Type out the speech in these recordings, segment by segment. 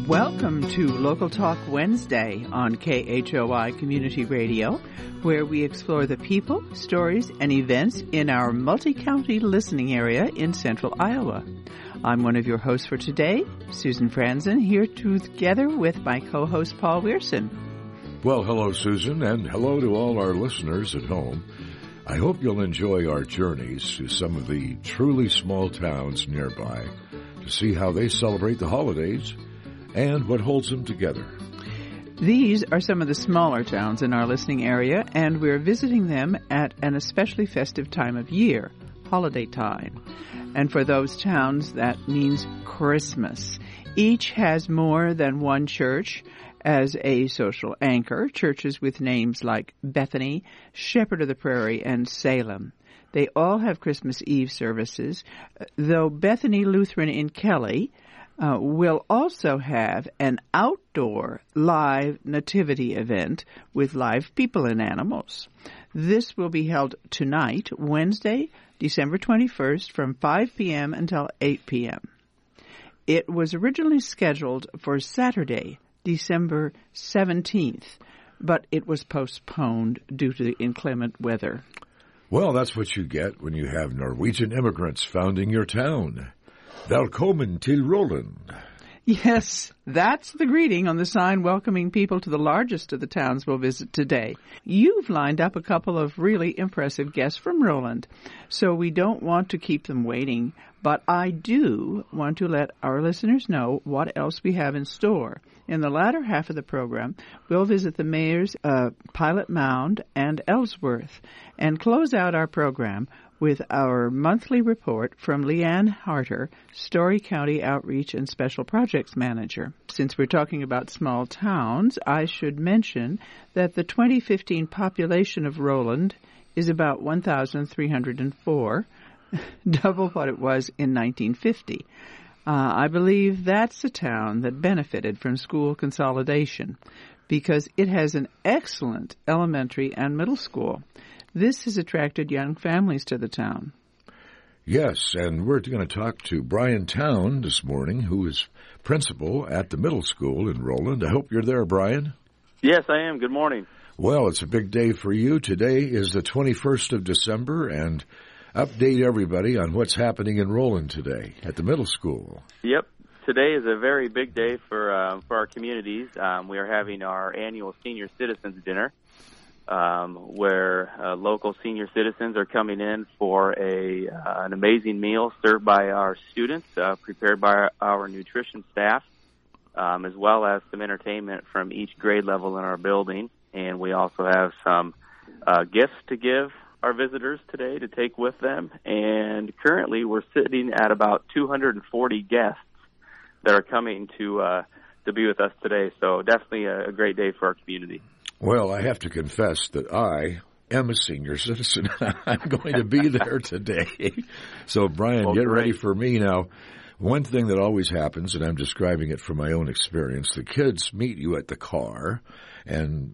Welcome to Local Talk Wednesday on KHOI Community Radio, where we explore the people, stories, and events in our multi-county listening area in central Iowa. I'm one of your hosts for today, Susan Franzen, here together with my co-host Paul Weirson. Well, hello, Susan, and hello to all our listeners at home. I hope you'll enjoy our journeys to some of the truly small towns nearby to see how they celebrate the holidays and what holds them together. These are some of the smaller towns in our listening area, and we're visiting them at an especially festive time of year, holiday time. And for those towns, that means Christmas. Each has more than one church as a social anchor, churches with names like Bethany, Shepherd of the Prairie, and Salem. They all have Christmas Eve services, though Bethany Lutheran in Kelly will also have an outdoor live nativity event with live people and animals. This will be held tonight, Wednesday, December 21st, from 5 p.m. until 8 p.m. It was originally scheduled for Saturday, December 17th, but it was postponed due to the inclement weather. Well, that's what you get when you have Norwegian immigrants founding your town. Velkommen til Roland. Yes, that's the greeting on the sign welcoming people to the largest of the towns we'll visit today. You've lined up a couple of really impressive guests from Roland, so we don't want to keep them waiting, but I do want to let our listeners know what else we have in store. In the latter half of the program, we'll visit the mayors of Pilot Mound and Ellsworth and close out our program with our monthly report from Leanne Harter, Story County Outreach and Special Projects Manager. Since we're talking about small towns, I should mention that the 2015 population of Roland is about 1,304, double what it was in 1950. I believe that's a town that benefited from school consolidation because it has an excellent elementary and middle school. This has attracted young families to the town. Yes, and we're going to talk to Brian Town this morning, who is principal at the middle school in Roland. I hope you're there, Brian. Yes, I am. Good morning. Well, it's a big day for you. Today is the 21st of December, and update everybody on what's happening in Roland today at the middle school. Yep. Today is a very big day for our communities. We are having our annual Senior Citizens Dinner, where local senior citizens are coming in for an amazing meal served by our students, prepared by our nutrition staff, as well as some entertainment from each grade level in our building. And we also have some gifts to give our visitors today to take with them. And currently we're sitting at about 240 guests that are coming to be with us today. So definitely a great day for our community. Well, I have to confess that I am a senior citizen. I'm going to be there today. So, Brian, get ready for me now. One thing that always happens, and I'm describing it from my own experience, the kids meet you at the car, and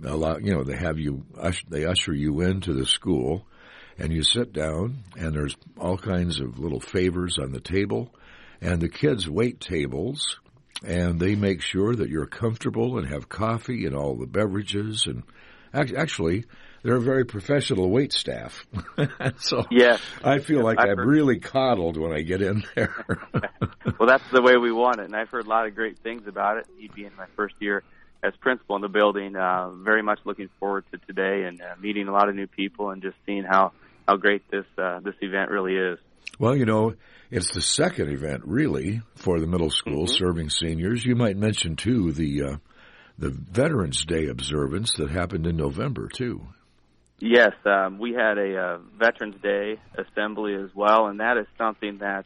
they usher you into the school, and you sit down, and there's all kinds of little favors on the table, and the kids wait tables. And they make sure that you're comfortable and have coffee and all the beverages. And actually, they're a very professional wait staff. So yes, I feel like I'm really coddled when I get in there. Well, that's the way we want it. And I've heard a lot of great things about it. Me being my first year as principal in the building, very much looking forward to today and meeting a lot of new people and just seeing how great this event really is. Well, it's the second event, really, for the middle school serving seniors. You might mention, too, the Veterans Day observance that happened in November, too. Yes, we had a Veterans Day assembly as well, and that is something that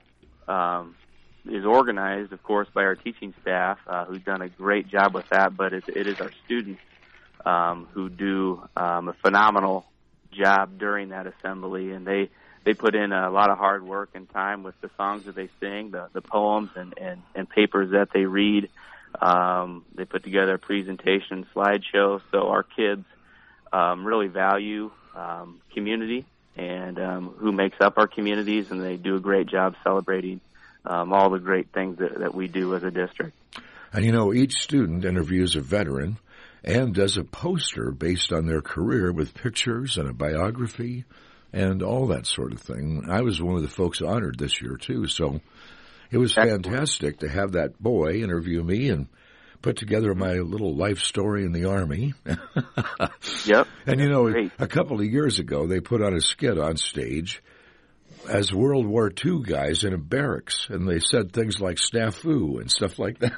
is organized, of course, by our teaching staff, who've done a great job with that, but it is our students who do a phenomenal job during that assembly, and they put in a lot of hard work and time with the songs that they sing, the poems and papers that they read. They put together a presentation, slideshow, so our kids really value community and who makes up our communities, and they do a great job celebrating all the great things that we do as a district. And, each student interviews a veteran and does a poster based on their career with pictures and a biography and all that sort of thing. I was one of the folks honored this year, too, so it was fantastic to have that boy interview me and put together my little life story in the Army. Yep. And, a couple of years ago, they put on a skit on stage as World War II guys in a barracks, and they said things like snafu and stuff like that.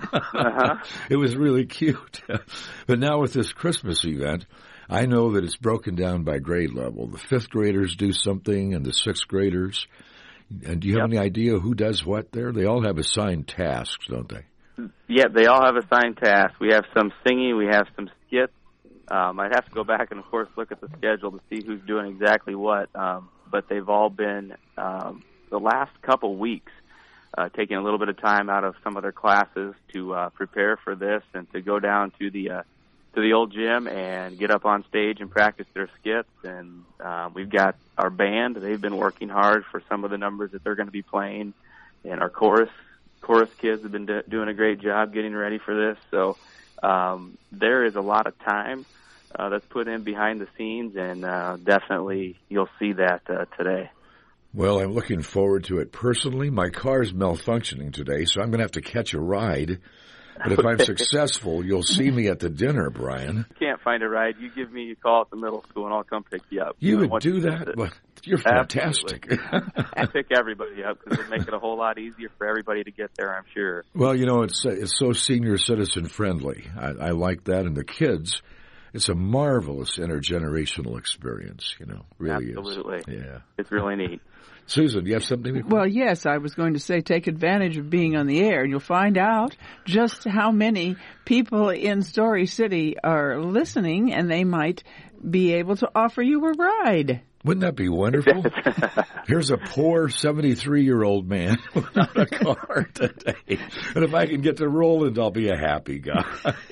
It was really cute. But now with this Christmas event, I know that it's broken down by grade level. The 5th graders do something and the 6th graders. And do you have any idea who does what there? They all have assigned tasks, don't they? Yeah, they all have assigned tasks. We have some singing, we have some skits. I'd have to go back and, of course, look at the schedule to see who's doing exactly what. But they've all been, the last couple weeks, taking a little bit of time out of some of their classes to prepare for this and to go down to the old gym and get up on stage and practice their skits. And we've got our band. They've been working hard for some of the numbers that they're going to be playing. And our chorus kids have been doing a great job getting ready for this. So there is a lot of time that's put in behind the scenes, and definitely you'll see that today. Well, I'm looking forward to it personally. My car's malfunctioning today, so I'm going to have to catch a ride. But if I'm successful, you'll see me at the dinner, Brian. Can't find a ride. You give me a call at the middle school, and I'll come pick you up. You would do that? Well, you're fantastic. I pick everybody up because it'll make it a whole lot easier for everybody to get there, I'm sure. Well, it's so senior citizen friendly. I like that. And the kids, it's a marvelous intergenerational experience, really is. Absolutely. Yeah. It's really neat. Susan, do you have something to Well, yes, I was going to say take advantage of being on the air, and you'll find out just how many people in Story City are listening, and they might be able to offer you a ride. Wouldn't that be wonderful? Here's a poor 73-year-old man without a car today. And if I can get to Roland, I'll be a happy guy.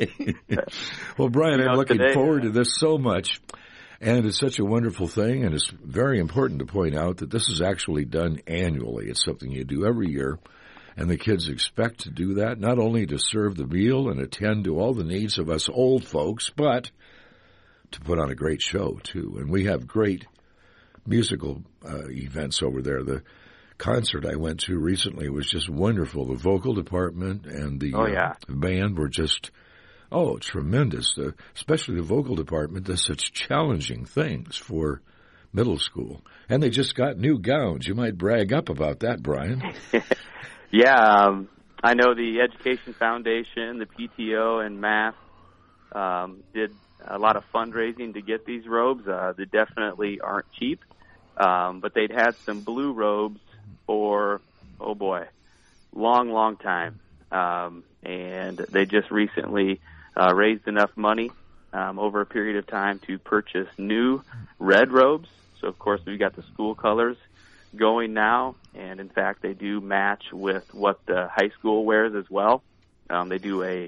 Well, Brian, I'm looking forward to this so much. And it's such a wonderful thing, and it's very important to point out that this is actually done annually. It's something you do every year, and the kids expect to do that, not only to serve the meal and attend to all the needs of us old folks, but to put on a great show, too. And we have great musical events over there. The concert I went to recently was just wonderful. The vocal department and the band were just... Oh, tremendous. Especially the vocal department does such challenging things for middle school. And they just got new gowns. You might brag up about that, Brian. Yeah, I know the Education Foundation, the PTO, and MASS did a lot of fundraising to get these robes. They definitely aren't cheap, but they'd had some blue robes for, long time. And they just recently... raised enough money over a period of time to purchase new red robes. So, of course, we've got the school colors going now, and, in fact, they do match with what the high school wears as well. They do a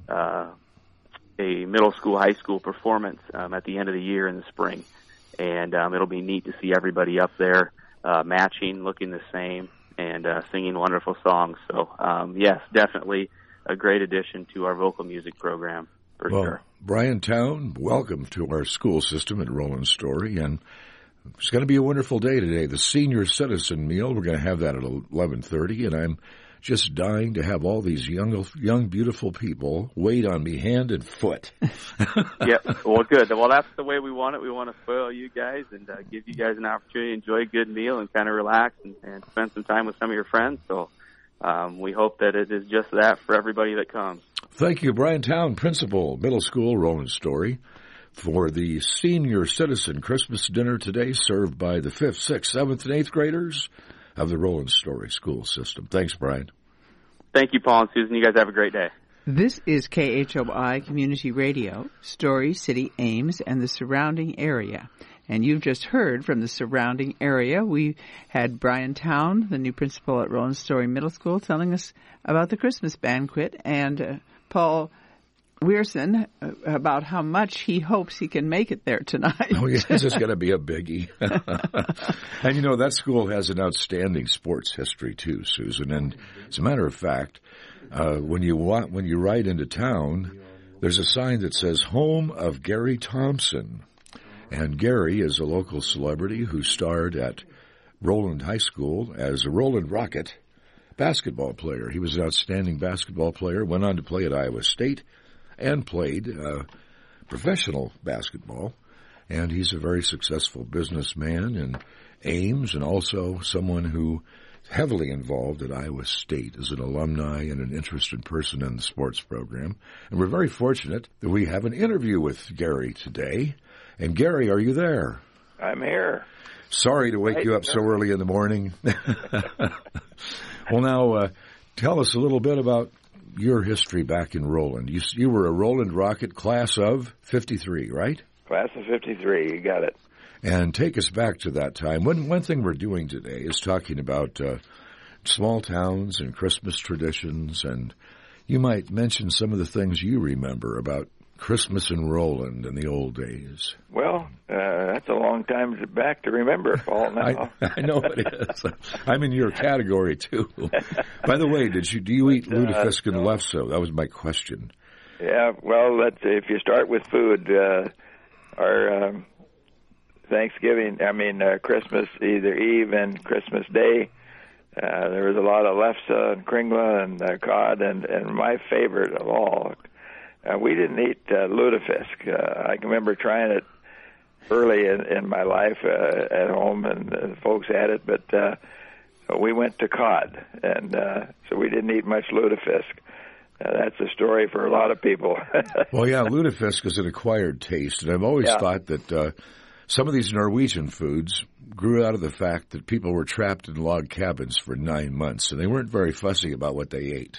middle school, high school performance at the end of the year in the spring, and it'll be neat to see everybody up there matching, looking the same, and singing wonderful songs. So, yes, definitely a great addition to our vocal music program, for sure. Brian Town, welcome to our school system at Roland Story, and it's going to be a wonderful day today. The senior citizen meal, we're going to have that at 11:30, and I'm just dying to have all these young, beautiful people wait on me hand and foot. Yeah, well, good. Well, that's the way we want it. We want to spoil you guys and give you guys an opportunity to enjoy a good meal and kind of relax and spend some time with some of your friends. So we hope that it is just that for everybody that comes. Thank you, Brian Town, Principal, Middle School, Roland Story, for the Senior Citizen Christmas dinner today, served by the 5th, 6th, 7th, and 8th graders of the Roland Story school system. Thanks, Brian. Thank you, Paul and Susan. You guys have a great day. This is KHOI Community Radio, Story City, Ames, and the surrounding area. And you've just heard from the surrounding area. We had Brian Town, the new principal at Roland Story Middle School, telling us about the Christmas banquet, and Paul Weirson about how much he hopes he can make it there tonight. Oh, yeah, this is going to be a biggie. And, that school has an outstanding sports history, too, Susan. And as a matter of fact, when you ride into town, there's a sign that says, Home of Gary Thompson. And Gary is a local celebrity who starred at Roland High School as a Roland Rocket basketball player. He was an outstanding basketball player, went on to play at Iowa State, and played professional basketball. And he's a very successful businessman in Ames, and also someone who is heavily involved at Iowa State as an alumni and an interested person in the sports program. And we're very fortunate that we have an interview with Gary today. And Gary, are you there? I'm here. Sorry to wake you up so early in the morning. Well, now, tell us a little bit about your history back in Roland. You were a Roland Rocket class of 53, right? Class of 53, you got it. And take us back to that time. One thing we're doing today is talking about small towns and Christmas traditions, and you might mention some of the things you remember about Christmas in Roland in the old days. Well, that's a long time back to remember, Paul. Now. I know it is. I'm in your category, too. By the way, do you eat lutefisk and lefse? That was my question. Yeah, well, if you start with food, our Christmas, either Eve and Christmas Day, there was a lot of lefse and kringla and cod, and my favorite of all, we didn't eat lutefisk. I can remember trying it early in my life at home, and folks had it, but we went to cod, and so we didn't eat much lutefisk. That's a story for a lot of people. Well, yeah, lutefisk is an acquired taste, and I've always thought that some of these Norwegian foods grew out of the fact that people were trapped in log cabins for 9 months, and they weren't very fussy about what they ate.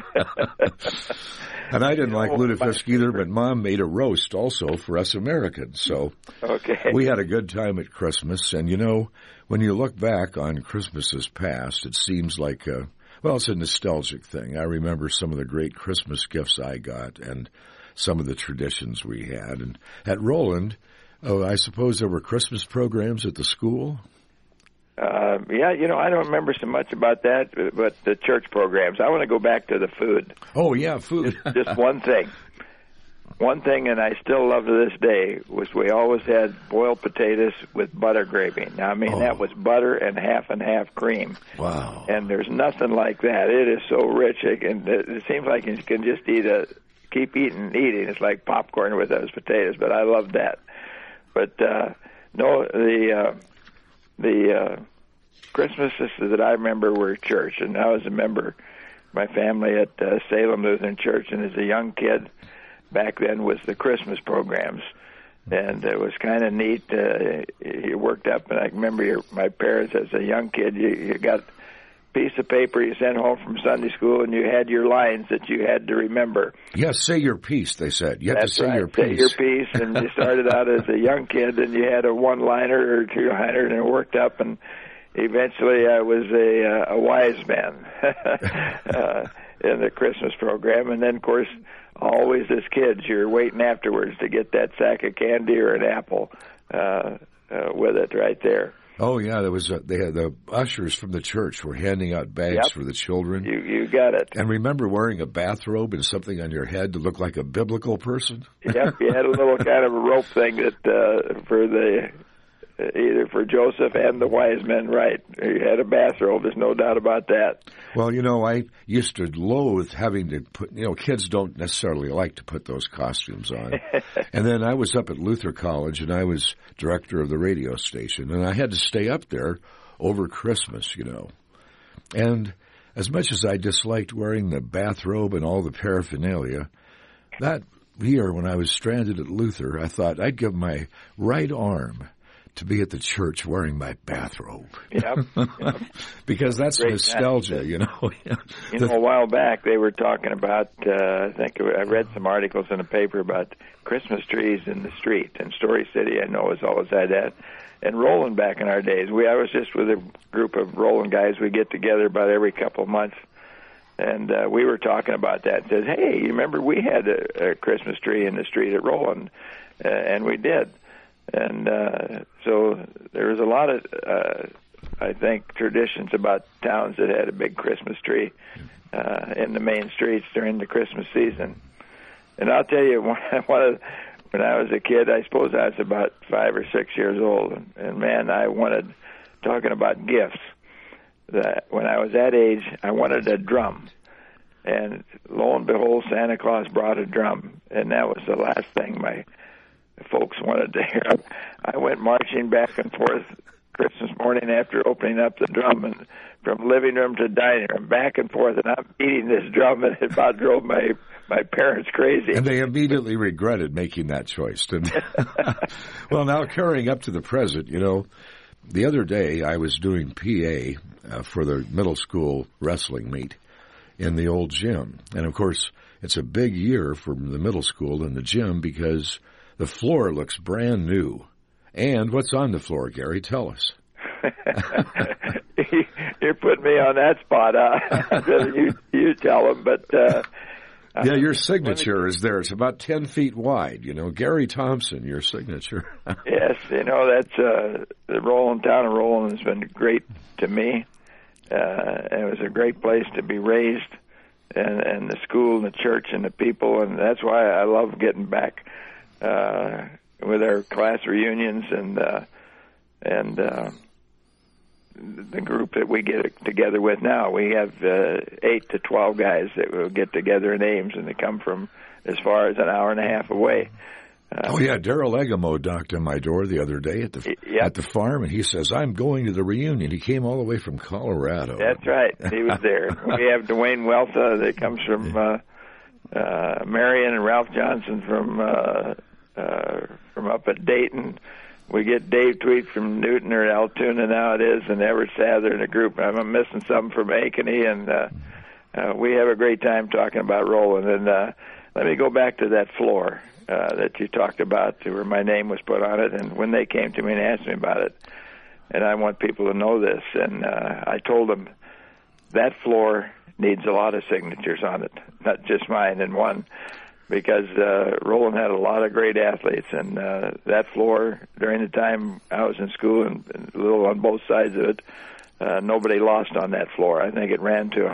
And I didn't like lutefisk either, but Mom made a roast also for us Americans. So we had a good time at Christmas. And, when you look back on Christmases past, it seems like, it's a nostalgic thing. I remember some of the great Christmas gifts I got and some of the traditions we had. And at Roland, I suppose there were Christmas programs at the school? I don't remember so much about that, but the church programs. I want to go back to the food. Oh, yeah, food. Just one thing. One thing, and I still love to this day, was we always had boiled potatoes with butter gravy. Now, that was butter and half cream. Wow. And there's nothing like that. It is so rich. It seems like you can just keep eating. It's like popcorn with those potatoes, but I love that. But, the Christmases that I remember were church, and I was a member, my family at Salem Lutheran Church, and as a young kid back then was the Christmas programs, and it was kind of neat. You worked up, and I remember my parents as a young kid, you got a piece of paper you sent home from Sunday school, and you had your lines that you had to remember. Yes, say your piece, they said. You have to say your piece. Say your piece, and you started out as a young kid, and you had a one-liner or two-liner, and it worked up, and eventually I was a wise man in the Christmas program. And then, of course, always as kids, you're waiting afterwards to get that sack of candy or an apple with it right there. Oh, yeah, they had the ushers from the church were handing out bags for the children. You got it. And remember wearing a bathrobe and something on your head to look like a biblical person? Yep, you had a little kind of a rope thing that for either for Joseph and the wise men, right? You had a bathrobe, there's no doubt about that. Well, I used to loathe having to put, kids don't necessarily like to put those costumes on. And then I was up at Luther College, and I was director of the radio station, and I had to stay up there over Christmas, And as much as I disliked wearing the bathrobe and all the paraphernalia, that year when I was stranded at Luther, I thought I'd give my right arm to be at the church wearing my bathrobe. Yep. Because that's great nostalgia, a while back they were talking about, I think I read some articles in the paper about Christmas trees in the street. And Story City, I know, has always had that. And Roland back in our days, I was just with a group of Roland guys. We get together about every couple of months And we were talking about that. Says, hey, you remember we had a Christmas tree in the street at Roland, and we did. And so there was a lot of, I think, traditions about towns that had a big Christmas tree in the main streets during the Christmas season. And I'll tell you, when I was a kid, I suppose I was about 5 or 6 years old, and man, I wanted, talking about gifts, that when I was that age, I wanted a drum. And lo and behold, Santa Claus brought a drum, and that was the last thing my folks wanted to hear. I went marching back and forth Christmas morning after opening up the drum, and from living room to dining room, back and forth, and I'm beating this drum, and it about drove my parents crazy. And they immediately regretted making that choice, didn't they? Well, now carrying up to the present, you know, the other day I was doing PA for the middle school wrestling meet in the old gym. And, of course, it's a big year for the middle school in the gym because the floor looks brand new. And what's on the floor, Gary? Tell us. You're putting me on that spot. You tell them, but... yeah, your signature is there. It's about 10 feet wide. You know, Gary Thompson, your signature. Yes, you know, that's the Roland, town of Roland has been great to me. It was a great place to be raised, and the school and the church and the people, and that's why I love getting back with our class reunions and the group that we get together with now. We have 8 to 12 guys that will get together in Ames, and they come from as far as an hour and a half away. Oh, yeah, Darrell Egamo knocked on my door the other day at the farm, and he says, I'm going to the reunion. He came all the way from Colorado. That's right. He was there. We have Dwayne Welta that comes from Marion, and Ralph Johnson from up at Dayton. We get Dave Tweet from Newton or Altoona now it is, and Everett Sather in a group. I'm missing some from Ankeny, and we have a great time talking about Roland. And let me go back to that floor that you talked about, where my name was put on it, and when they came to me and asked me about it. And I want people to know this. And I told them that floor needs a lot of signatures on it, not just mine and one, because Roland had a lot of great athletes. And that floor, during the time I was in school, and a little on both sides of it, nobody lost on that floor. I think it ran to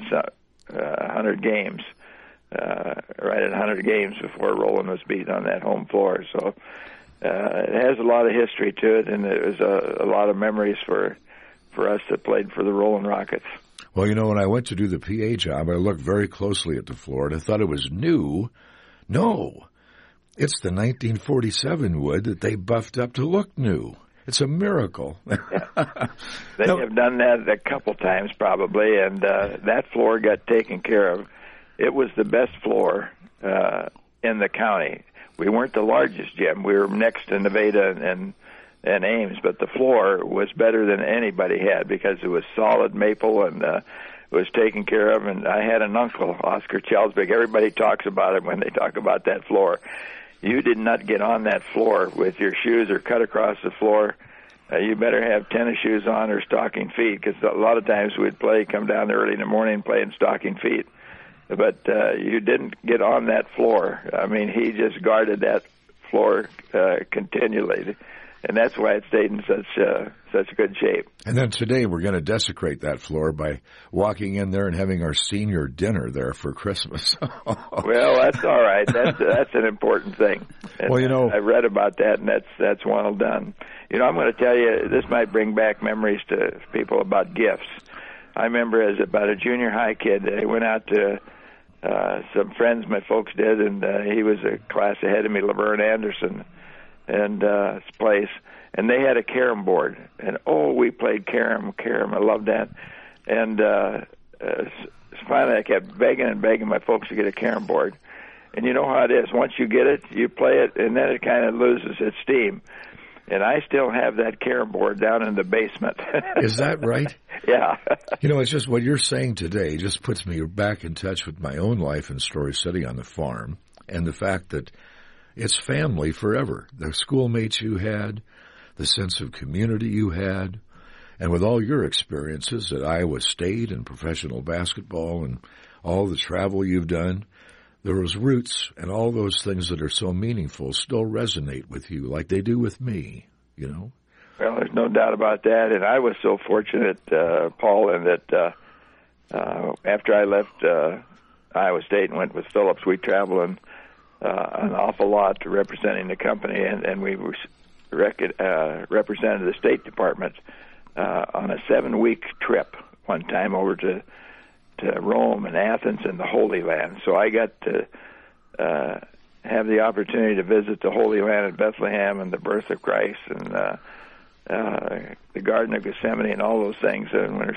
100 games. Right at 100 games before Roland was beat on that home floor. So it has a lot of history to it, and it was a lot of memories for us that played for the Roland Rockets. Well, you know, when I went to do the PA job, I looked very closely at the floor, and I thought it was new. No, it's the 1947 wood that they buffed up to look new. It's a miracle. Yeah. They have done that a couple times probably, and that floor got taken care of. It was the best floor in the county. We weren't the largest gym. We were next to Nevada and Ames, but the floor was better than anybody had because it was solid maple and was taken care of. And I had an uncle, Oscar Chelsbeck. Everybody talks about it when they talk about that floor. You did not get on that floor with your shoes or cut across the floor. You better have tennis shoes on or stocking feet, because a lot of times we'd come down early in the morning and play in stocking feet. But you didn't get on that floor. I mean, he just guarded that floor continually, and that's why it stayed in such good shape. And then today we're going to desecrate that floor by walking in there and having our senior dinner there for Christmas. Well, that's all right. That's an important thing. And well, you know, I read about that, and that's well done. You know, I'm going to tell you, this might bring back memories to people about gifts. I remember as about a junior high kid, I went out to some friends my folks did, and he was a class ahead of me, Laverne Anderson, and his place, and they had a carom board, and we played carom. I loved that, and finally I kept begging my folks to get a carom board, and you know how it is, once you get it, you play it, and then it kind of loses its steam. And I still have that carom board down in the basement. Is that right? Yeah. You know, it's just what you're saying today just puts me back in touch with my own life and story sitting on the farm, and the fact that it's family forever. The schoolmates you had, the sense of community you had, And with all your experiences at Iowa State and professional basketball and all the travel you've done, those roots and all those things that are so meaningful still resonate with you like they do with me, you know? Well, there's no doubt about that. And I was so fortunate, Paul, in that after I left Iowa State and went with Phillips, we traveled an awful lot representing the company, and we represented the State Department on a 7-week trip one time over to Rome and Athens and the Holy Land. So I got to have the opportunity to visit the Holy Land in Bethlehem and the birth of Christ and the Garden of Gethsemane and all those things. And when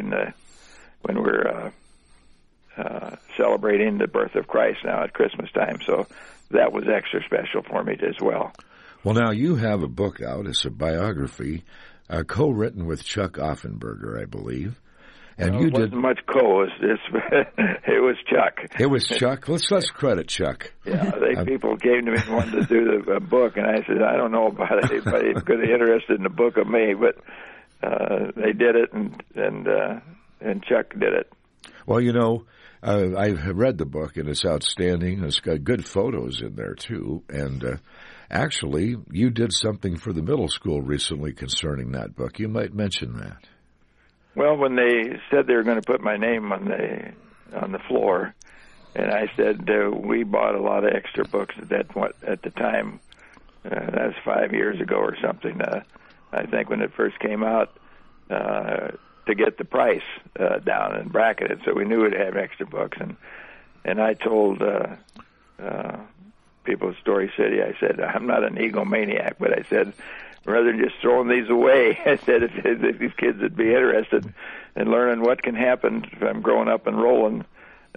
we're celebrating the birth of Christ now at Christmas time. So that was extra special for me as well. Well, now you have a book out. It's a biography, co-written with Chuck Offenberger, I believe. And you wasn't much it was Chuck. It was Chuck. Let's credit Chuck. Yeah, people came to me and wanted to do the book, and I said, I don't know about anybody who's going to be interested in the book of me, but they did it, and Chuck did it. Well, you know, I've read the book, and it's outstanding. It's got good photos in there, too. And actually, you did something for the middle school recently concerning that book. You might mention that. Well, when they said they were going to put my name on the floor, and I said we bought a lot of extra books at the time. That was 5 years ago or something. I think when it first came out, to get the price down and bracketed, so we knew we'd have extra books. And I told people at Story City, I said, I'm not an egomaniac, but I said, rather than just throwing these away, I said, if these kids would be interested in learning what can happen if I'm growing up in Roland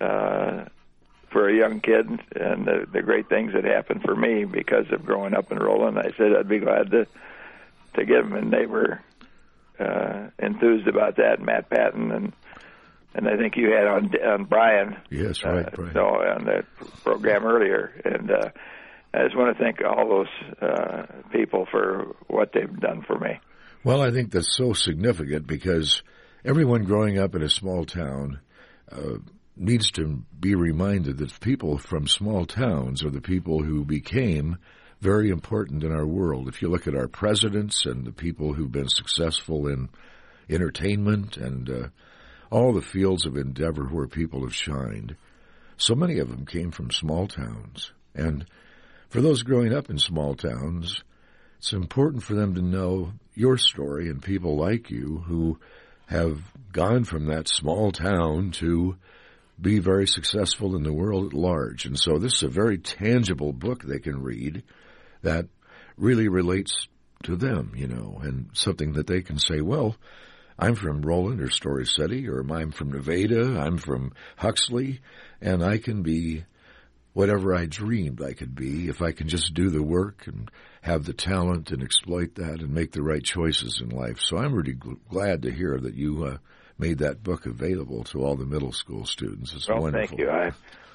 for a young kid and the great things that happened for me because of growing up in Roland, I said I'd be glad to get them. And they were enthused about that, Matt Patton, and I think you had on Brian. Yes, right, Brian. So on that program earlier, and I just want to thank all those people for what they've done for me. Well, I think that's so significant because everyone growing up in a small town needs to be reminded that people from small towns are the people who became very important in our world. If you look at our presidents and the people who've been successful in entertainment and all the fields of endeavor where people have shined, so many of them came from small towns. And for those growing up in small towns, it's important for them to know your story and people like you who have gone from that small town to be very successful in the world at large. And so this is a very tangible book they can read that really relates to them, you know, and something that they can say, well, I'm from Roland or Story City, or I'm from Nevada, I'm from Huxley, and I can be whatever I dreamed I could be if I can just do the work and have the talent and exploit that and make the right choices in life. So I'm really glad to hear that you made that book available to all the middle school students. It's wonderful. Thank you.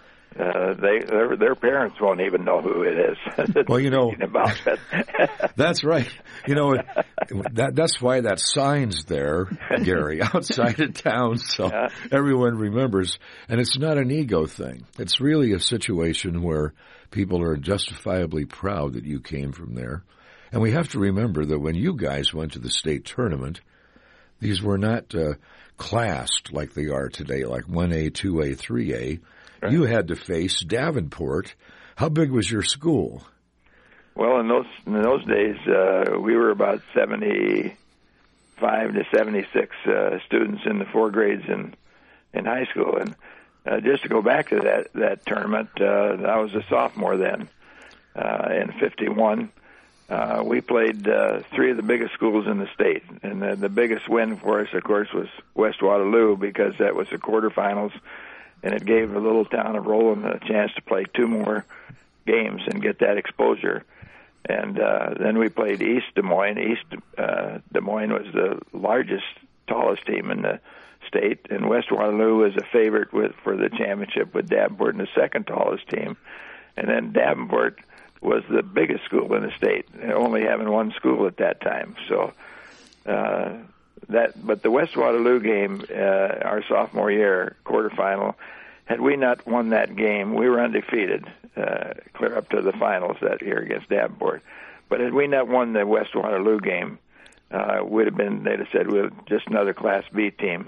Their parents won't even know who it is. Well, you know, about it. That's right. You know, that's why that sign's there, Gary, outside of town, so everyone remembers. And it's not an ego thing. It's really a situation where people are justifiably proud that you came from there. And we have to remember that when you guys went to the state tournament, these were not classed like they are today, like 1A, 2A, 3A. Right. You had to face Davenport. How big was your school? Well, in those days, we were about 75 to 76 students in the 4 grades in high school. And just to go back to that tournament, I was a sophomore then. In 51, we played 3 of the biggest schools in the state. And the biggest win for us, of course, was West Waterloo, because that was the quarterfinals. And it gave the little town of Roland a chance to play 2 more games and get that exposure. And then we played East Des Moines. Des Moines was the largest, tallest team in the state, and West Waterloo was a favorite for the championship with Davenport, and the second tallest team. And then Davenport was the biggest school in the state, only having 1 school at that time. So But the West Waterloo game, our sophomore year, quarterfinal, had we not won that game, we were undefeated, clear up to the finals that year against Davenport. But had we not won the West Waterloo game, they'd have said we're just another Class B team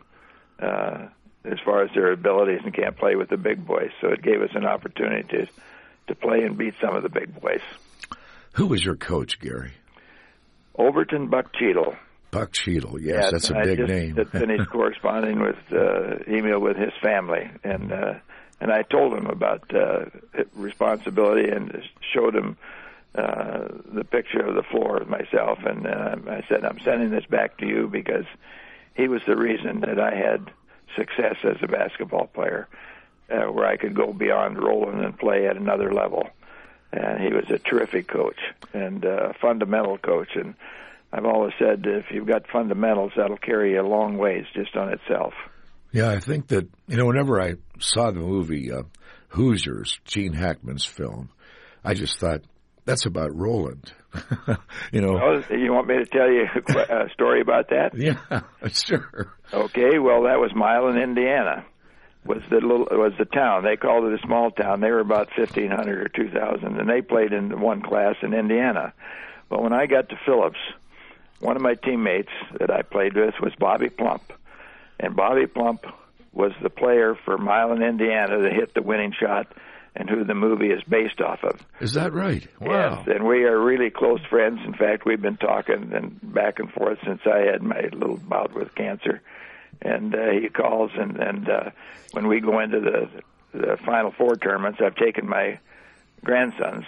as far as their abilities and can't play with the big boys. So it gave us an opportunity to play and beat some of the big boys. Who was your coach, Gary? Overton Buck Cheadle. Buck Cheadle, yes, that's a big name. I just finished corresponding with email with his family, and I told him about responsibility and showed him the picture of the floor myself, and I said, I'm sending this back to you because he was the reason that I had success as a basketball player, where I could go beyond Roland and play at another level. And he was a terrific coach and a fundamental coach, and I've always said if you've got fundamentals, that'll carry you a long ways just on itself. Yeah, I think that, whenever I saw the movie Hoosiers, Gene Hackman's film, I just thought, that's about Roland. Oh, you want me to tell you a story about that? Yeah, sure. Okay, well, that was Milan, Indiana, was the town. They called it a small town. They were about 1,500 or 2,000, and they played in one class in Indiana. Well, when I got to Phillips, one of my teammates that I played with was Bobby Plump, and Bobby Plump was the player for Milan, Indiana that hit the winning shot and who the movie is based off of. Is that right? Wow. Yes, and we are really close friends. In fact, we've been talking and back and forth since I had my little bout with cancer. And he calls, and when we go into the Final Four tournaments, I've taken my grandsons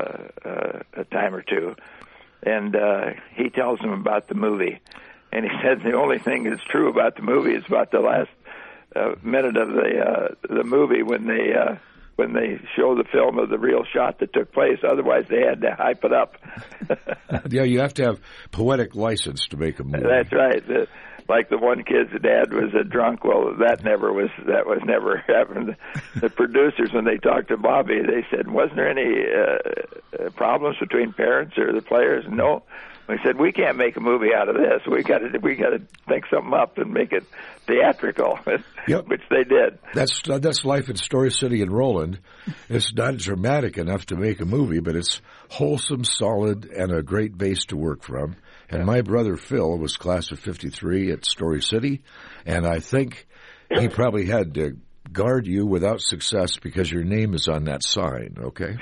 a time or two, and he tells them about the movie. And he said the only thing that's true about the movie is about the last minute of the movie when they show the film of the real shot that took place. Otherwise, they had to hype it up. Yeah, you have to have poetic license to make a movie. That's right. Like the one kid's dad was a drunk. Well, that was never happened. The producers, when they talked to Bobby, they said, "Wasn't there any problems between parents or the players?" No. We said, we can't make a movie out of this. We got to think something up and make it theatrical, yep. Which they did. That's life in Story City and Roland. It's not dramatic enough to make a movie, but it's wholesome, solid, and a great base to work from. And my brother Phil was class of 53 at Story City, and I think he probably had to guard you without success because your name is on that sign, okay?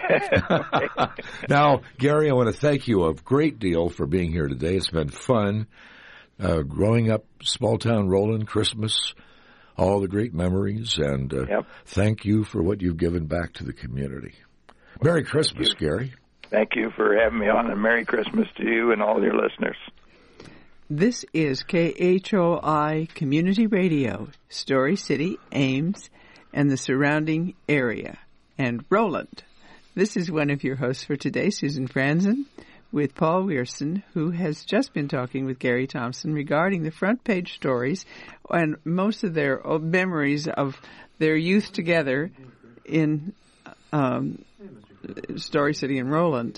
Now, Gary, I want to thank you a great deal for being here today. It's been fun. Growing up, small town Roland, Christmas, all the great memories, and thank you for what you've given back to the community. Merry Christmas, Gary. Thank you for having me on, and Merry Christmas to you and all your listeners. This is KHOI Community Radio, Story City, Ames, and the surrounding area, and Roland. This is one of your hosts for today, Susan Franzen, with Paul Weirson, who has just been talking with Gary Thompson regarding the front page stories and most of their memories of their youth together in Story City and Roland.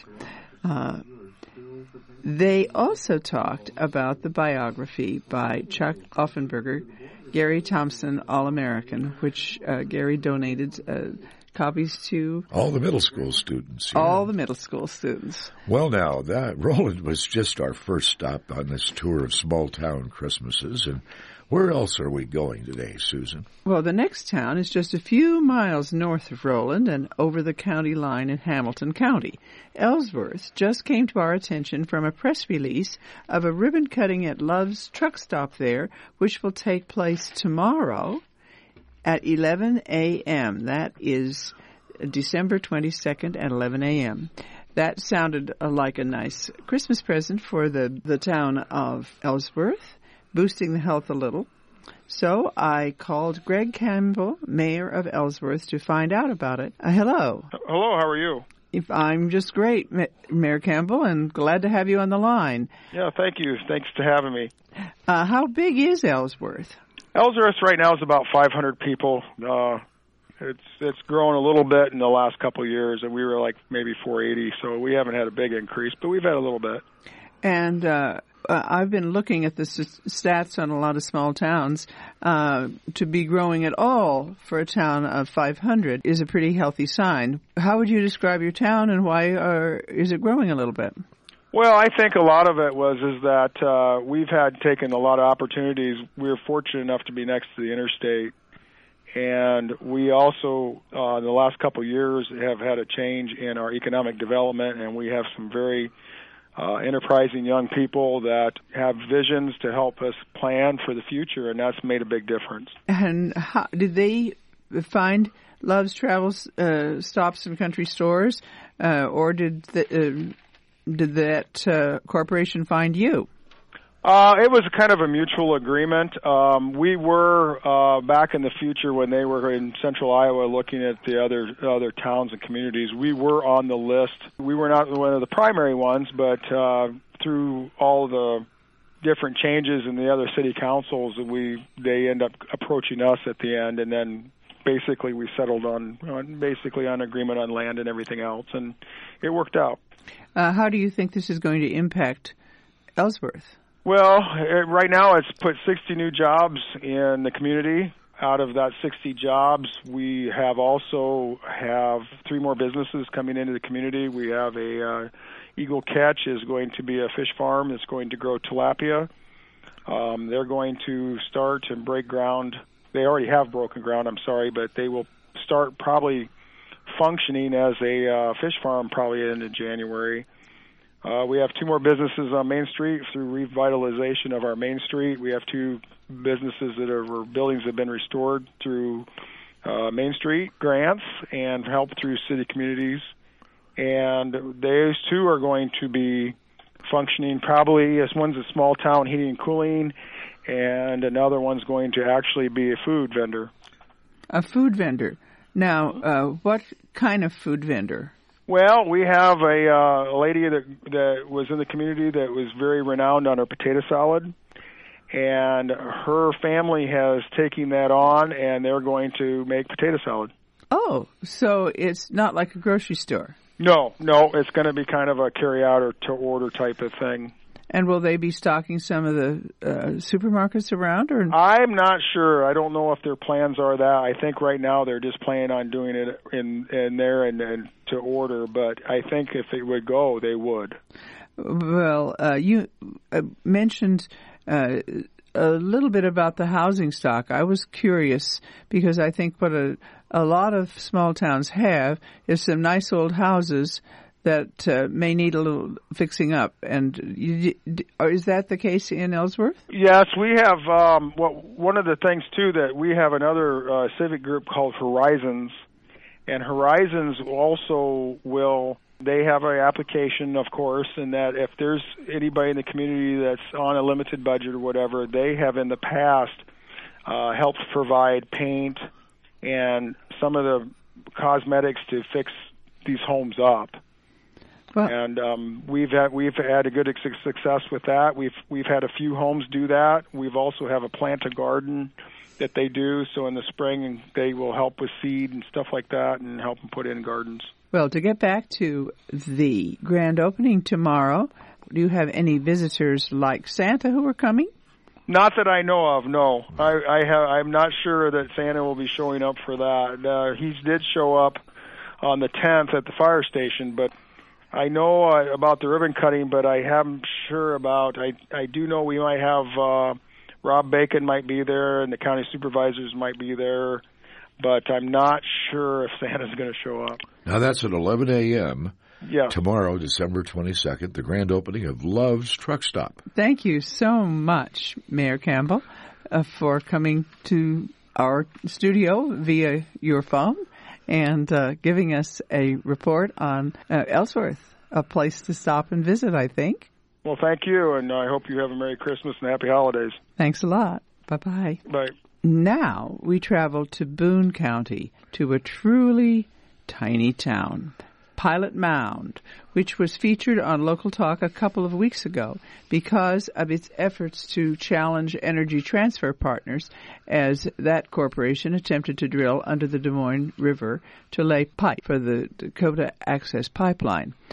They also talked about the biography by Chuck Offenberger, Gary Thompson, All-American, which Gary donated copies to all the middle school students. Yeah. All the middle school students. Well, now, that Roland was just our first stop on this tour of small town Christmases, and where else are we going today, Susan? Well, the next town is just a few miles north of Roland and over the county line in Hamilton County. Ellsworth just came to our attention from a press release of a ribbon cutting at Love's Truck Stop there, which will take place tomorrow at 11 a.m. That is December 22nd at 11 a.m. That sounded like a nice Christmas present for the town of Ellsworth, boosting the health a little. So I called Greg Campbell, mayor of Ellsworth, to find out about it. Hello. Hello, how are you? I'm just great, Mayor Campbell, and glad to have you on the line. Yeah, thank you. Thanks for having me. How big is Ellsworth? Ellsworth right now is about 500 people. It's grown a little bit in the last couple of years, and we were like maybe 480, so we haven't had a big increase, but we've had a little bit. And I've been looking at the stats on a lot of small towns. To be growing at all for a town of 500 is a pretty healthy sign. How would you describe your town, and why is it growing a little bit? Well, I think a lot of it is that we've taken a lot of opportunities. We're fortunate enough to be next to the interstate, and we also, in the last couple of years, have had a change in our economic development, and we have some very enterprising young people that have visions to help us plan for the future, and that's made a big difference. And how, did they find Love's Travel Stops and Country Stores, or did that corporation find you? It was kind of a mutual agreement. We were back in the future when they were in central Iowa looking at the other towns and communities. We were on the list. We were not one of the primary ones, but through all the different changes in the other city councils, they end up approaching us at the end, and then basically we settled on agreement on land and everything else, and it worked out. How do you think this is going to impact Ellsworth? Well, right now it's put 60 new jobs in the community. Out of that 60 jobs, we also have 3 more businesses coming into the community. We have Eagle Catch is going to be a fish farm that's going to grow tilapia. They're going to start and break ground. They already have broken ground, but they will start probably functioning as a fish farm probably in January. We have 2 more businesses on Main Street through revitalization of our Main Street. We have 2 businesses buildings that have been restored through Main Street grants and help through city communities. And those 2 are going to be functioning probably as one's a small town heating and cooling, and another one's going to actually be a food vendor. A food vendor. Now, what kind of food vendor? Well, we have a lady that was in the community that was very renowned on her potato salad, and her family has taken that on, and they're going to make potato salad. Oh, so it's not like a grocery store? No, it's going to be kind of a carry-out or to-order type of thing. And will they be stocking some of the supermarkets around? Or I'm not sure. I don't know if their plans are that. I think right now they're just planning on doing it in there and to order. But I think if it would go, they would. Well, you mentioned a little bit about the housing stock. I was curious because I think what a lot of small towns have is some nice old houses that may need a little fixing up. And is that the case in Ellsworth? Yes, we have one of the things, too, that we have another civic group called Horizons. And Horizons also they have an application, of course, and that if there's anybody in the community that's on a limited budget or whatever, they have in the past helped provide paint and some of the cosmetics to fix these homes up. Well, and we've had a good success with that. We've had a few homes do that. We've also have a plant a garden that they do. So in the spring, they will help with seed and stuff like that, and help them put in gardens. Well, to get back to the grand opening tomorrow, do you have any visitors like Santa who are coming? Not that I know of. No, I'm not sure that Santa will be showing up for that. He did show up on the 10th at the fire station, but I know about the ribbon cutting, but I haven't sure about. I do know we might have Rob Bacon might be there, and the county supervisors might be there, but I'm not sure if Santa's going to show up. Now that's at 11 a.m. Yeah. Tomorrow, December 22nd, the grand opening of Love's Truck Stop. Thank you so much, Mayor Campbell, for coming to our studio via your phone and giving us a report on Ellsworth, a place to stop and visit, I think. Well, thank you, and I hope you have a Merry Christmas and Happy Holidays. Thanks a lot. Bye-bye. Bye. Now we travel to Boone County, to a truly tiny town, Pilot Mound, which was featured on Local Talk a couple of weeks ago because of its efforts to challenge Energy Transfer Partners as that corporation attempted to drill under the Des Moines River to lay pipe for the Dakota Access Pipeline.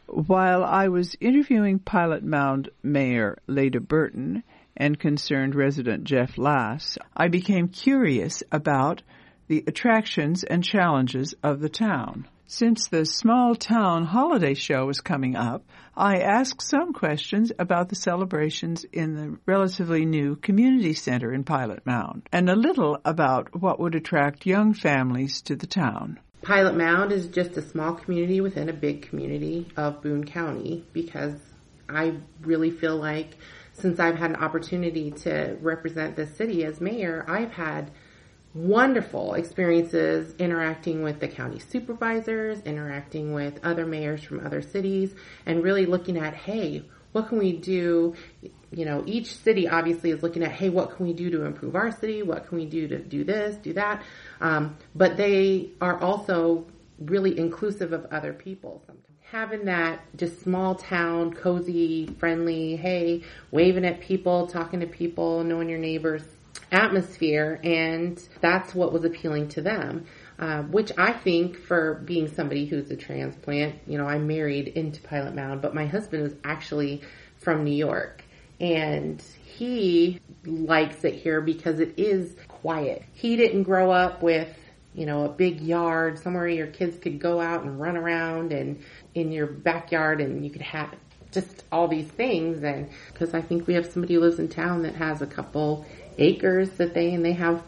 While I was interviewing Pilot Mound Mayor Leda Burton and concerned resident Jeff Lass, I became curious about the attractions and challenges of the town. Since the small town holiday show was coming up, I asked some questions about the celebrations in the relatively new community center in Pilot Mound, and a little about what would attract young families to the town. Pilot Mound is just a small community within a big community of Boone County, because I really feel like since I've had an opportunity to represent the city as mayor, I've had wonderful experiences interacting with the county supervisors, interacting with other mayors from other cities, and really looking at, hey, what can we do? You know, each city obviously is looking at, hey, what can we do to improve our city? What can we do to do this, do that? But they are also really inclusive of other people. Having that just small town, cozy, friendly, hey, waving at people, talking to people, knowing your neighbors atmosphere, and that's what was appealing to them, which I think, for being somebody who's a transplant, you know, I'm married into Pilot Mound, but my husband is actually from New York, and he likes it here because it is quiet. He didn't grow up with, you know, a big yard somewhere your kids could go out and run around, and in your backyard, and you could have just all these things. And because I think we have somebody who lives in town that has a couple acres that they have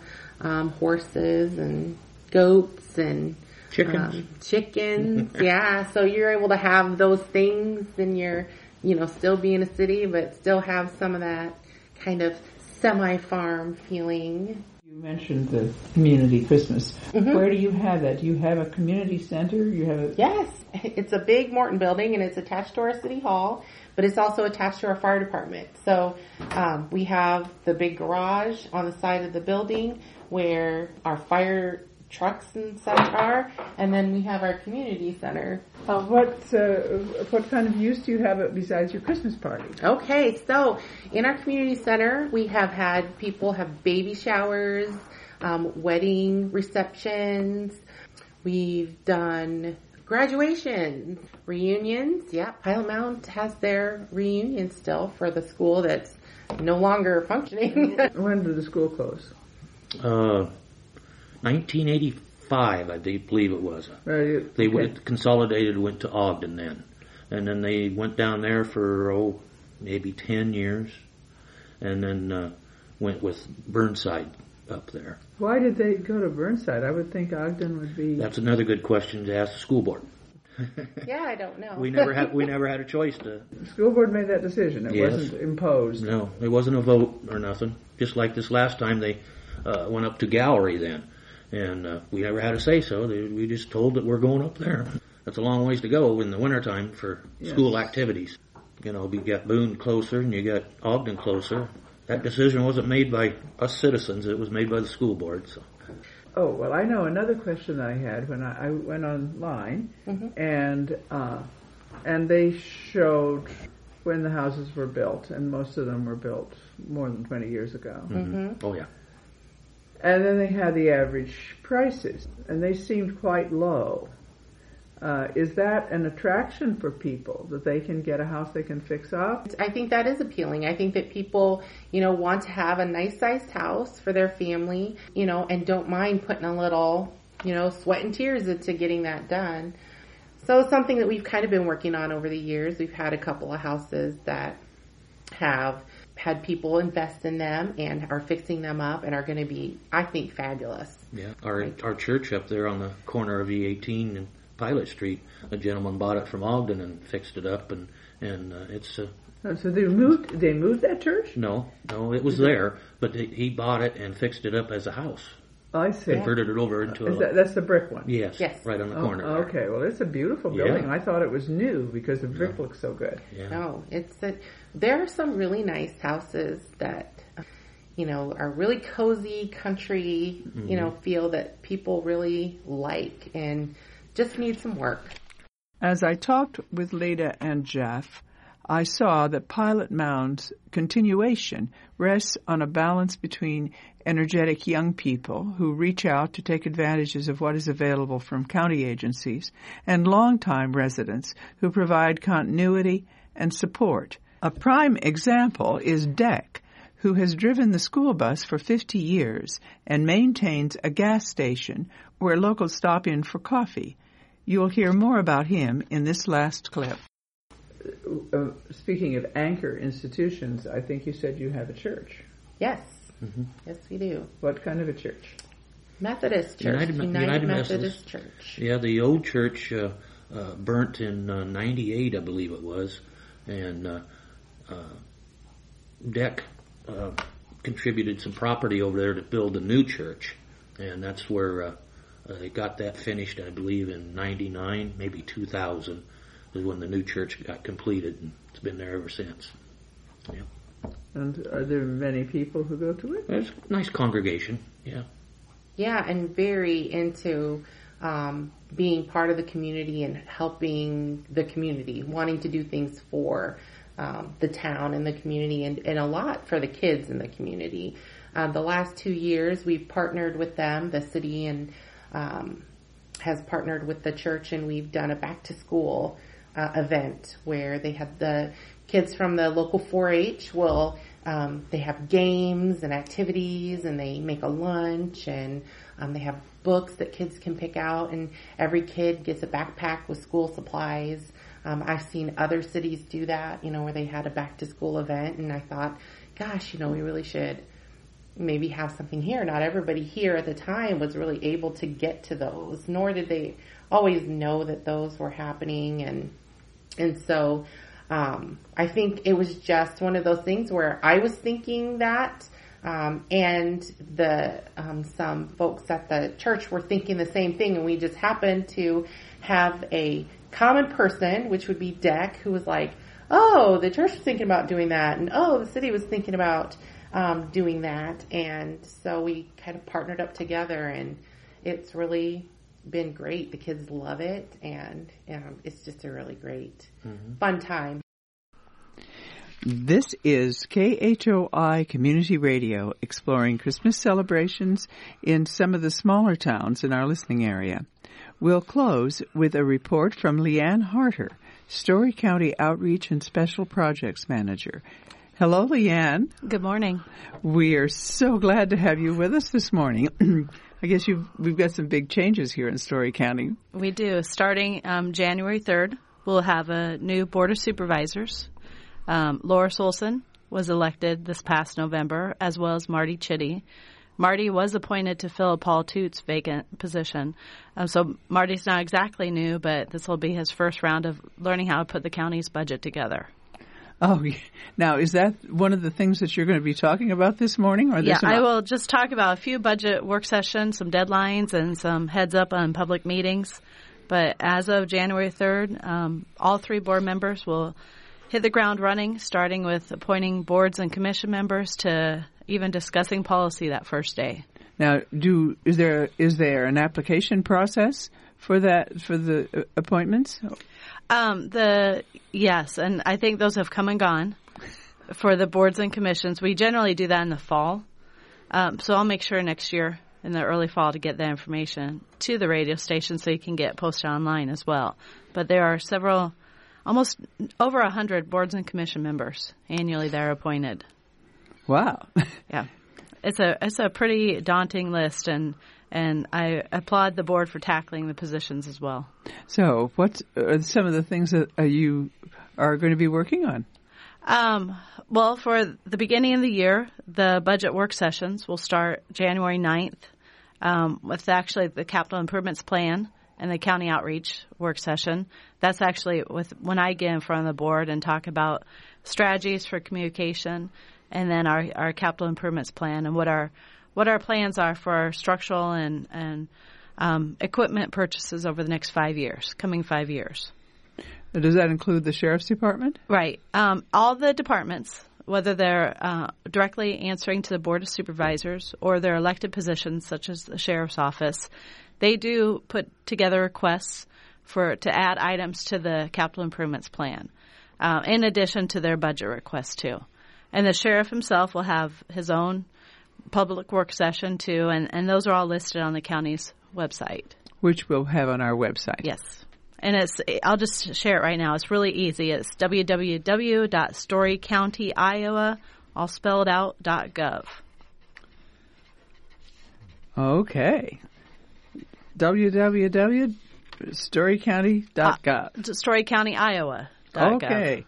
horses and goats and chickens. Yeah, so you're able to have those things, and you're, you know, still be in a city, but still have some of that kind of semi-farm feeling. You mentioned the community Christmas. Mm-hmm. Where do you have that? Do you have a community center? You have a... Yes, it's a big Morton building, and it's attached to our city hall, but it's also attached to our fire department. So we have the big garage on the side of the building where our fire trucks and such are, and then we have our community center. What kind of use do you have besides your Christmas party? Okay, so in our community center, we have had people have baby showers, wedding receptions. We've done graduations, reunions. Yeah, Pilot Mound has their reunion still for the school that's no longer functioning. When did the school close? 1985, I believe it was. They went consolidated, went to Ogden then. And then they went down there for, maybe 10 years. And then went with Burnside up there. Why did they go to Burnside? I would think Ogden would be... That's another good question to ask the school board. Yeah, I don't know. We never had a choice to... The school board made that decision. It wasn't imposed. No, it wasn't a vote or nothing. Just like this last time, they went up to Gallery then. And we never had a say-so. We just told that we're going up there. That's a long ways to go in the wintertime for school activities. You know, you got Boone closer and you got Ogden closer. That decision wasn't made by us citizens. It was made by the school board. So. Oh, well, I know another question that I had when I went online, and they showed when the houses were built, and most of them were built more than 20 years ago. Mm-hmm. Oh, yeah. And then they had the average prices, and they seemed quite low. Is that an attraction for people, that they can get a house they can fix up? I think that is appealing. I think that people, you know, want to have a nice-sized house for their family, you know, and don't mind putting a little, you know, sweat and tears into getting that done. So it's something that we've kind of been working on over the years. We've had a couple of houses that have had people invest in them and are fixing them up and are going to be, I think, fabulous. Yeah, our church up there on the corner of E18 and Pilot Street, a gentleman bought it from Ogden and fixed it up, and it's. So they moved that church? No, it was there, but he bought it and fixed it up as a house. I see. Converted it over into that's the brick one? Yes, right on the corner. Okay, well, it's a beautiful building. Yeah. I thought it was new because the brick looks so good. Yeah. No, there are some really nice houses that, you know, are really cozy, country, you know, feel that people really like and just need some work. As I talked with Leda and Jeff, I saw that Pilot Mound's continuation rests on a balance between energetic young people who reach out to take advantages of what is available from county agencies and longtime residents who provide continuity and support. A prime example is DEC, who has driven the school bus for 50 years and maintains a gas station where locals stop in for coffee. You'll hear more about him in this last clip. Speaking of anchor institutions, I think you said you have a church. Yes. Mm-hmm. Yes, we do. What kind of a church? Methodist Church. United Methodist Church. Yeah, the old church burnt in 98, I believe it was, and DEC contributed some property over there to build a new church, and that's where they got that finished, I believe, in 99, maybe 2000, is when the new church got completed, and it's been there ever since. Yeah. And are there many people who go to it? It's a nice congregation, yeah. Yeah, and very into being part of the community and helping the community, wanting to do things for the town and the community, and a lot for the kids in the community. The last 2 years, we've partnered with them, the city, and has partnered with the church, and we've done a back-to-school event where they have the kids from the local 4-H they have games and activities, and they make a lunch, and they have books that kids can pick out, and every kid gets a backpack with school supplies. I've seen other cities do that, where they had a back-to-school event, and I thought, gosh, we really should maybe have something here. Not everybody here at the time was really able to get to those, nor did they always know that those were happening, and so I think it was just one of those things where I was thinking that, and the some folks at the church were thinking the same thing, and we just happened to have a common person, which would be DEC, who was like, oh, the church was thinking about doing that, and oh, the city was thinking about doing that, and so we kind of partnered up together, and it's really been great. The kids love it, and it's just a really great, fun time. This is KHOI Community Radio, exploring Christmas celebrations in some of the smaller towns in our listening area. We'll close with a report from Leanne Harter, Story County Outreach and Special Projects Manager. Hello, Leanne. Good morning. We are so glad to have you with us this morning. I guess we've got some big changes here in Story County. We do. Starting January 3rd, we'll have a new Board of Supervisors. Laura Solson was elected this past November, as well as Marty Chitty. Marty was appointed to fill Paul Toots' vacant position. So Marty's not exactly new, but this will be his first round of learning how to put the county's budget together. Oh, now is that one of the things that you're going to be talking about this morning? Or I will just talk about a few budget work sessions, some deadlines, and some heads up on public meetings. But as of January 3rd, all 3 board members will hit the ground running, starting with appointing boards and commission members to even discussing policy that first day. Now, is there an application process for the appointments? Yes, and I think those have come and gone for the boards and commissions. We generally do that in the fall, so I'll make sure next year in the early fall to get that information to the radio station so you can get posted online as well. But there are almost over 100 boards and commission members annually that are appointed. Wow. Yeah. It's a pretty daunting list, and I applaud the board for tackling the positions as well. So what are some of the things that you are going to be working on? Well, for the beginning of the year, the budget work sessions will start January 9th with actually the capital improvements plan and the county outreach work session. That's actually when I get in front of the board and talk about strategies for communication, and then our capital improvements plan and what our plans are for our structural and equipment purchases over the next coming 5 years. Does that include the Sheriff's Department? Right. All the departments, whether they're directly answering to the Board of Supervisors or their elected positions such as the Sheriff's Office, they do put together requests to add items to the capital improvements plan. in addition to their budget request, too. And the sheriff himself will have his own public work session, too, and those are all listed on the county's website. Which we'll have on our website. Yes. And I'll just share it right now. It's really easy. It's www.storycountyiowa, all spelled out, .gov. Okay. www.storycounty.gov. StoryCountyIowa.gov. Okay.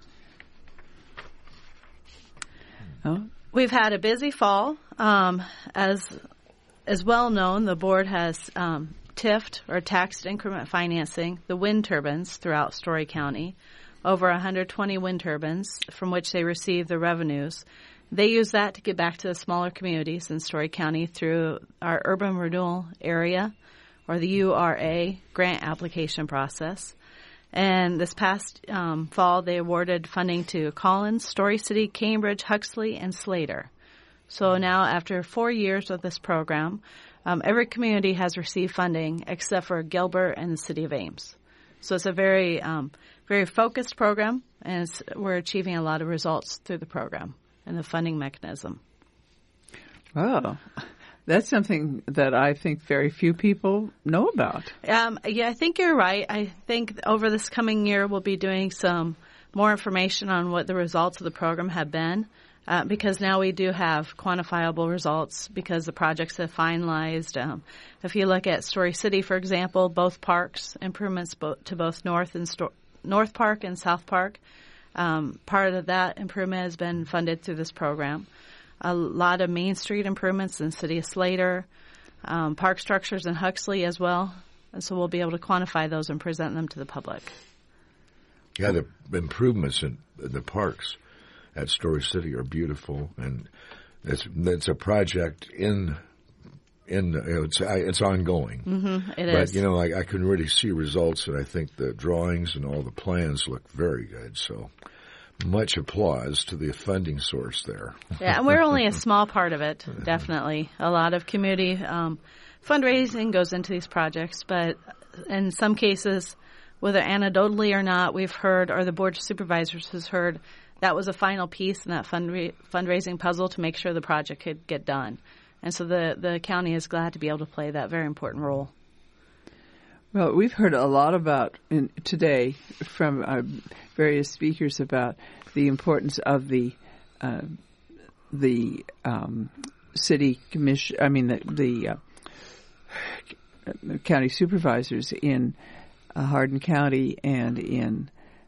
Oh. We've had a busy fall. As well known, the board has TIF'd, or taxed increment financing, the wind turbines throughout Story County. Over 120 wind turbines from which they receive the revenues. They use that to get back to the smaller communities in Story County through our urban renewal area, or the URA grant application process. And this past fall, they awarded funding to Collins, Story City, Cambridge, Huxley, and Slater. So now, after 4 years of this program, every community has received funding except for Gilbert and the City of Ames. So it's a very, very focused program, and we're achieving a lot of results through the program and the funding mechanism. Oh, that's something that I think very few people know about. Yeah, I think you're right. I think over this coming year we'll be doing some more information on what the results of the program have been, because now we do have quantifiable results because the projects have finalized. If you look at Story City, for example, both parks, improvements to both North Park and South Park, part of that improvement has been funded through this program. A lot of Main Street improvements in the City of Slater, park structures in Huxley as well. And so we'll be able to quantify those and present them to the public. Yeah, the improvements in the parks at Story City are beautiful, and it's a project it's ongoing. Mm-hmm, it but, is. you know, I can really see results, and I think the drawings and all the plans look very good. So much applause to the funding source there. Yeah, and we're only a small part of it, definitely. A lot of community fundraising goes into these projects, but in some cases, whether anecdotally or not, we've heard, or the Board of Supervisors has heard, that was a final piece in that fundraising puzzle to make sure the project could get done. And so the county is glad to be able to play that very important role. Well, we've heard a lot about today from various speakers about the importance of the city commission. I mean, the county supervisors in Hardin County and in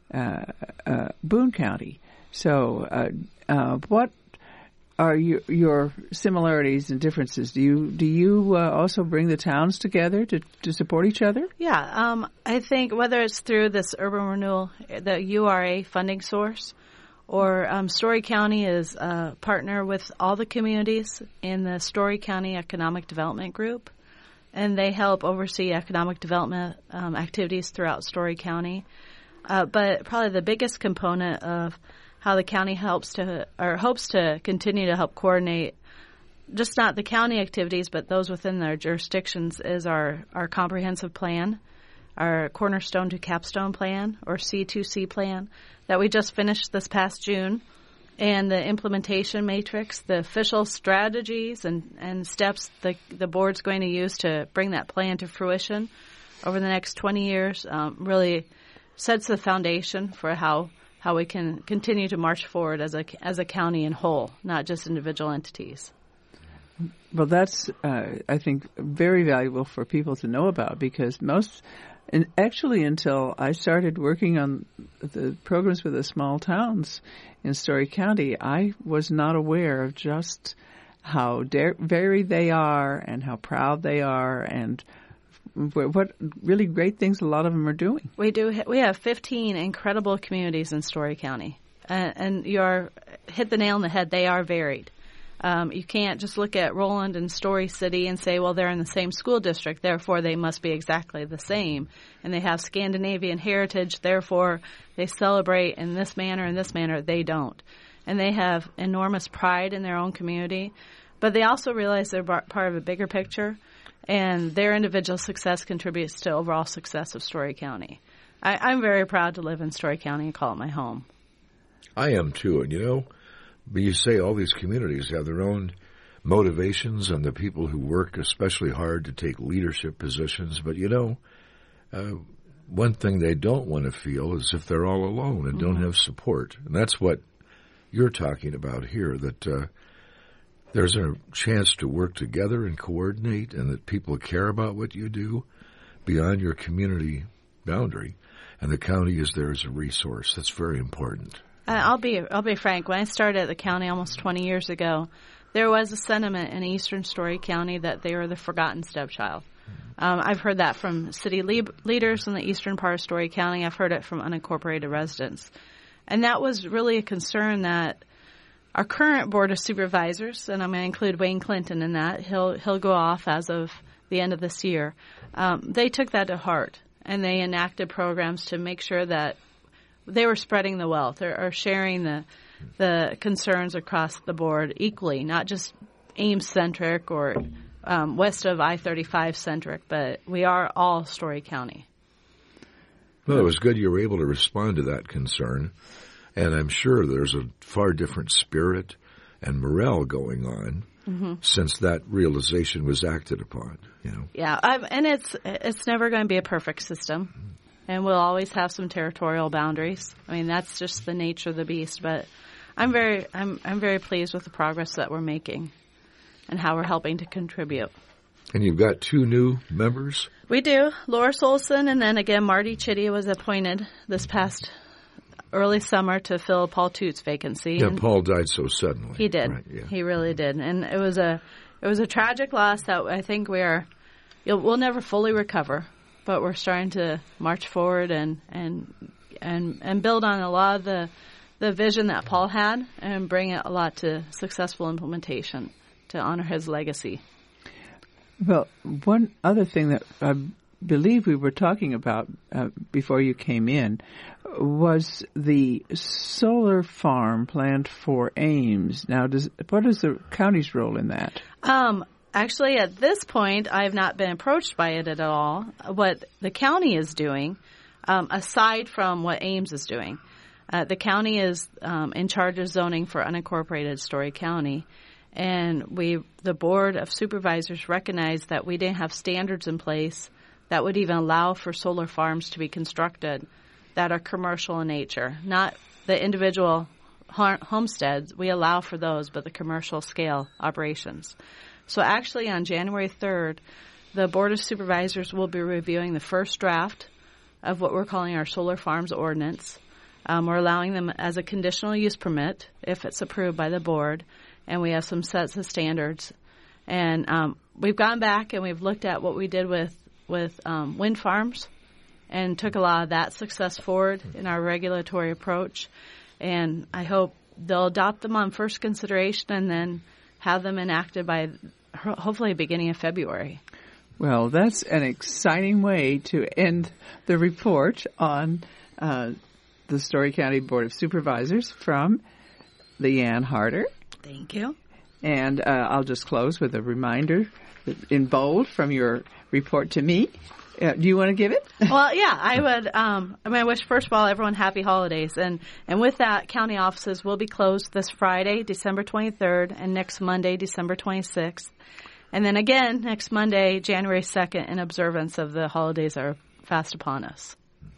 Boone County. So, what are your similarities and differences? Do you also bring the towns together to support each other? Yeah, I think whether it's through this urban renewal, the URA funding source, or Story County is a partner with all the communities in the Story County Economic Development Group, and they help oversee economic development activities throughout Story County. But probably the biggest component of how the county hopes to continue to help coordinate just not the county activities, but those within their jurisdictions is our comprehensive plan, our Cornerstone to Capstone plan, or C2C plan, that we just finished this past June, and the implementation matrix, the official strategies and steps the board's going to use to bring that plan to fruition over the next 20 years really sets the foundation for how we can continue to march forward as a county in whole, not just individual entities. Well, that's, I think, very valuable for people to know about, because actually until I started working on the programs with the small towns in Story County, I was not aware of just how varied they are and how proud they are and what really great things a lot of them are doing. We do. We have 15 incredible communities in Story County, and you hit the nail on the head. They are varied. You can't just look at Roland and Story City and say, well, they're in the same school district, therefore they must be exactly the same. And they have Scandinavian heritage, therefore they celebrate in this manner and this manner. They don't. And they have enormous pride in their own community, but they also realize they're part of a bigger picture, and their individual success contributes to overall success of Story County. I'm very proud to live in Story County and call it my home. I am too, and you say all these communities have their own motivations and the people who work especially hard to take leadership positions, but one thing they don't want to feel is if they're all alone and don't have support. And that's what you're talking about here, that there's a chance to work together and coordinate, and that people care about what you do beyond your community boundary, and the county is there as a resource. That's very important. I'll be frank. When I started at the county almost 20 years ago, there was a sentiment in eastern Story County that they were the forgotten stepchild. I've heard that from city leaders in the eastern part of Story County. I've heard it from unincorporated residents. And that was really a concern that our current Board of Supervisors, and I'm going to include Wayne Clinton in that, he'll go off as of the end of this year, they took that to heart, and they enacted programs to make sure that they were spreading the wealth or sharing the concerns across the board equally, not just Ames-centric or west of I-35-centric, but we are all Story County. Well, it was good you were able to respond to that concern, and I'm sure there's a far different spirit and morale going on since that realization was acted upon. Yeah, and it's never going to be a perfect system, and we'll always have some territorial boundaries. I mean, that's just the nature of the beast. But I'm very pleased with the progress that we're making and how we're helping to contribute. And you've got 2 new members? We do. Laura Solson, and then again, Marty Chitty was appointed this past early summer to fill Paul Toots' vacancy. Yeah, Paul died so suddenly. He did. Right, yeah. He really did. And it was a tragic loss that I think we'll never fully recover, but we're starting to march forward and build on a lot of the vision that Paul had and bring it a lot to successful implementation to honor his legacy. Well, one other thing that I believe we were talking about before you came in was the solar farm planned for Ames. Now, what is the county's role in that? Actually, at this point, I have not been approached by it at all. What the county is doing, aside from what Ames is doing, the county is in charge of zoning for unincorporated Story County. And the Board of Supervisors recognized that we didn't have standards in place that would even allow for solar farms to be constructed that are commercial in nature. Not the individual homesteads, we allow for those, but the commercial scale operations. So actually on January 3rd, the Board of Supervisors will be reviewing the first draft of what we're calling our solar farms ordinance. We're allowing them as a conditional use permit if it's approved by the board. And we have some sets of standards. And we've gone back and we've looked at what we did with wind farms and took a lot of that success forward in our regulatory approach. And I hope they'll adopt them on first consideration and then have them enacted by hopefully beginning of February. Well, that's an exciting way to end the report on the Story County Board of Supervisors from Leanne Harder. Thank you. And I'll just close with a reminder in bold from your report to me. Do you want to give it? Well, yeah, I would. I wish, first of all, everyone happy holidays. And with that, county offices will be closed this Friday, December 23rd, and next Monday, December 26th. And then again, next Monday, January 2nd, in observance of the holidays are fast upon us.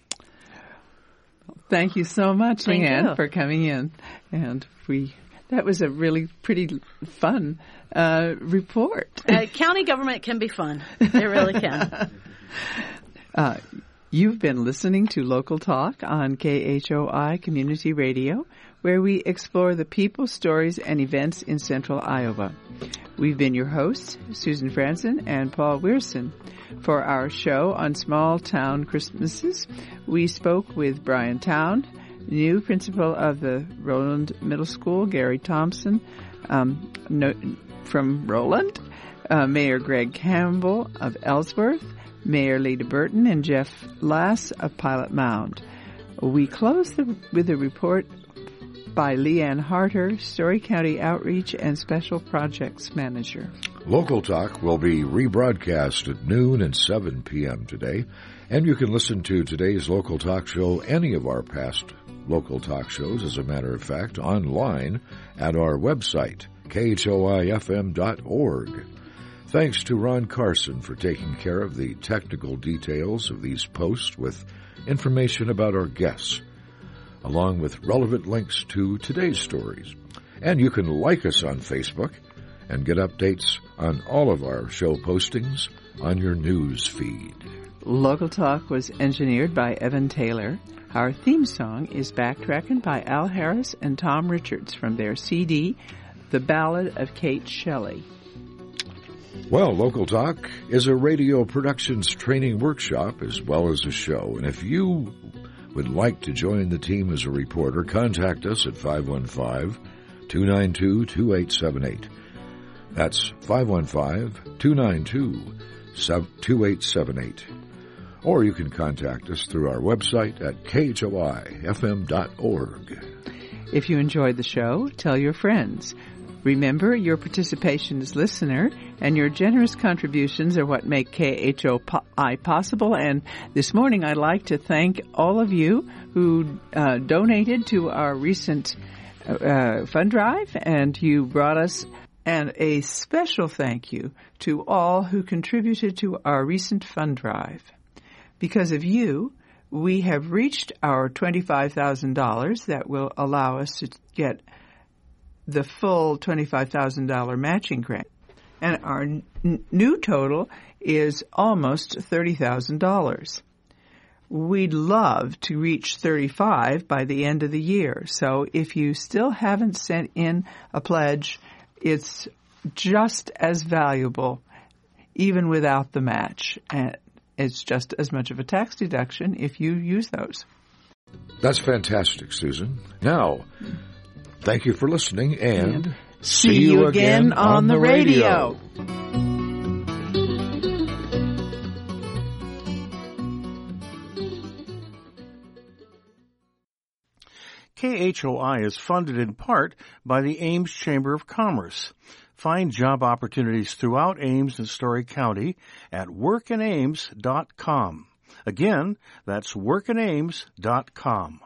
Thank you so much, Leanne, for coming in. And that was a really pretty fun report. County government can be fun. It really can. You've been listening to Local Talk on KHOI Community Radio, where we explore the people, stories, and events in central Iowa. We've been your hosts, Susan Franson and Paul Weirson. For our show on Small Town Christmases, we spoke with Brian Town, new principal of the Roland Middle School, Gary Thompson from Roland, Mayor Greg Campbell of Ellsworth, Mayor Lita Burton, and Jeff Lass of Pilot Mound. We close with a report by Leanne Harder, Story County Outreach and Special Projects Manager. Local Talk will be rebroadcast at noon and 7 p.m. today, and you can listen to today's Local Talk show, any of our past local talk shows, as a matter of fact, online at our website, khoifm.org. Thanks to Ron Carson for taking care of the technical details of these posts with information about our guests, along with relevant links to today's stories. And you can like us on Facebook and get updates on all of our show postings on your news feed. Local Talk was engineered by Evan Taylor. Our theme song is Backtrackin' by Al Harris and Tom Richards from their CD, The Ballad of Kate Shelley. Well, Local Talk is a radio productions training workshop as well as a show. And if you would like to join the team as a reporter, contact us at 515-292-2878. That's 515-292-2878. Or you can contact us through our website at khoifm.org. If you enjoyed the show, tell your friends. Remember, your participation as listener and your generous contributions are what make KHOI possible. And this morning, I'd like to thank all of you who donated to our recent fund drive, and you brought us. And a special thank you to all who contributed to our recent fund drive. Because of you, we have reached our $25,000 that will allow us to get the full $25,000 matching grant. And our new total is almost $30,000. We'd love to reach 35 by the end of the year. So if you still haven't sent in a pledge, it's just as valuable even without the match. And it's just as much of a tax deduction if you use those. That's fantastic, Susan. Now, thank you for listening, and see you again on the radio. KHOI is funded in part by the Ames Chamber of Commerce. Find job opportunities throughout Ames and Story County at workinames.com. Again, that's workinames.com.